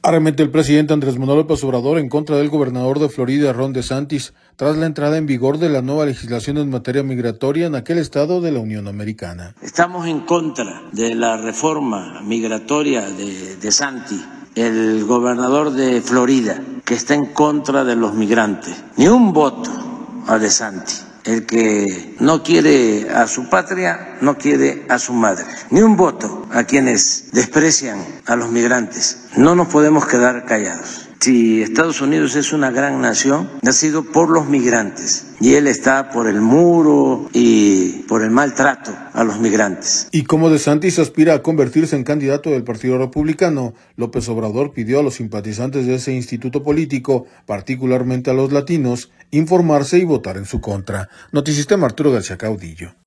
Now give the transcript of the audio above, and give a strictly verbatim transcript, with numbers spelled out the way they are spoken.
Arremete el presidente Andrés Manuel López Obrador en contra del gobernador de Florida, Ron DeSantis, tras la entrada en vigor de la nueva legislación en materia migratoria en aquel estado de la Unión Americana. Estamos en contra de la reforma migratoria de DeSantis, el gobernador de Florida, que está en contra de los migrantes. Ni un voto a DeSantis. El que no quiere a su patria, no quiere a su madre. Ni un voto a quienes desprecian a los migrantes. No nos podemos quedar callados. Si Estados Unidos es una gran nación, ha sido por los migrantes. Y él está por el muro y por el maltrato a los migrantes. Y como DeSantis aspira a convertirse en candidato del Partido Republicano, López Obrador pidió a los simpatizantes de ese instituto político, particularmente a los latinos, informarse y votar en su contra. Noticistema Arturo García Caudillo.